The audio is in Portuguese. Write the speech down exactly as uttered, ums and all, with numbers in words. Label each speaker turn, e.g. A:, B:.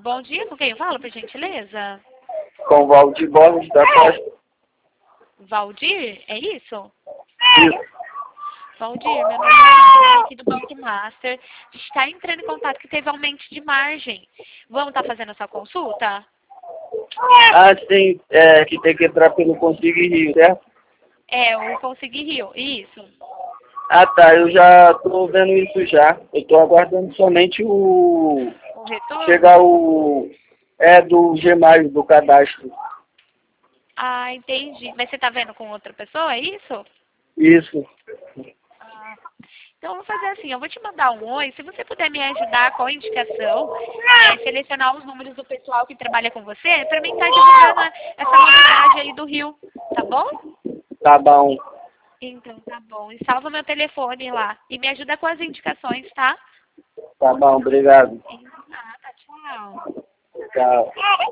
A: Bom dia, com quem eu falo, por gentileza?
B: Com Valdir Borges da Costa.
A: Valdir, é isso?
B: Isso.
A: Valdir, meu nome é Ana, aqui do Banco Master. A gente está entrando em contato que teve aumento de margem. Vamos estar fazendo a sua consulta?
B: Ah, sim, é, que tem que entrar pelo Consigue Rio, certo?
A: É, o Consegui Rio, isso.
B: Ah, tá, eu já tô vendo isso já. Eu tô aguardando somente o...
A: O retorno?
B: chegar o... é do G mais, do cadastro.
A: Ah, entendi. Mas você está vendo com outra pessoa, é isso?
B: Isso.
A: Ah, então, eu vou fazer assim, eu vou te mandar um oi, se você puder me ajudar com a indicação, é, selecionar os números do pessoal que trabalha com você, para mim estar divulgando essa novidade aí do Rio, tá bom?
B: Tá bom.
A: Então, tá bom. E salva meu telefone lá. E me ajuda com as indicações, tá?
B: Tá bom, obrigado.
A: Ah, tá, tchau.
B: Tchau.